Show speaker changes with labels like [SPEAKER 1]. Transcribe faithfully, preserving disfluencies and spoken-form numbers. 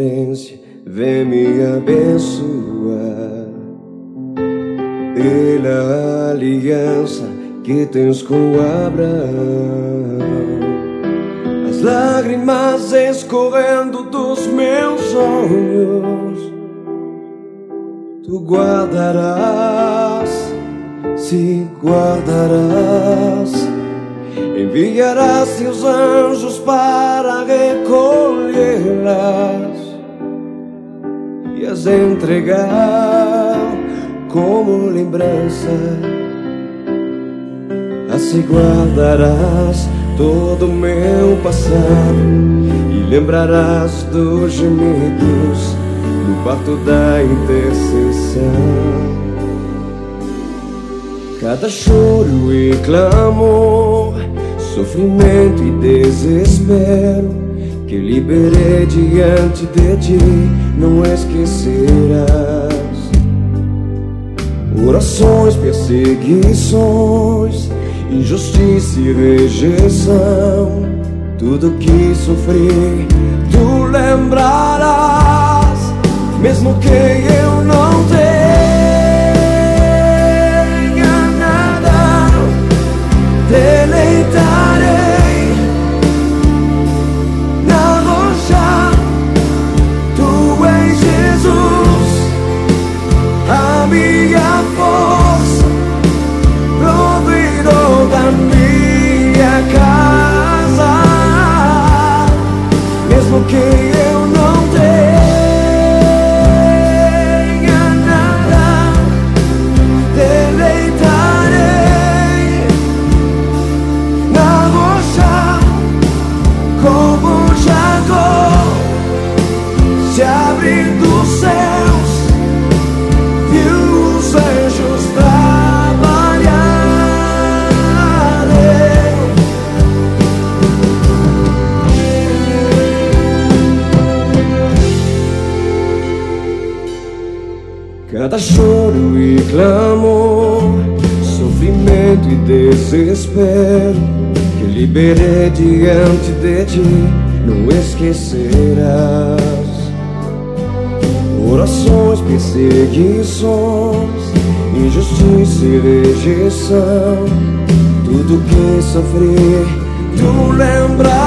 [SPEAKER 1] providência vem me abençoar. Pela aliança que tens com Abraão, as lágrimas escorrendo dos meus olhos, tu guardarás, se guardarás. Enviarás teus anjos para recolhê-las e as entregar como lembrança. Assim guardarás todo o meu passado e lembrarás dos gemidos no parto da intercessão. Cada choro e clamor, sofrimento e desespero que liberei diante de ti, não esquecerás. Orações, perseguições, injustiça e rejeição, tudo que sofri, tu lembrarás, mesmo que eu não tenha nada, deleitarei na rocha, tu és Jesus, a minha força, provedor da minha casa, mesmo que eu não tenha nada, deleitarei na rocha, como Jacó, se abrindo os céus, viu os anjos trabalharem. Cada choro e clamor, sofrimento e desespero que liberei diante de ti, não esquecerás. Orações, perseguições, injustiça e rejeição, tudo que sofri, tu lembras.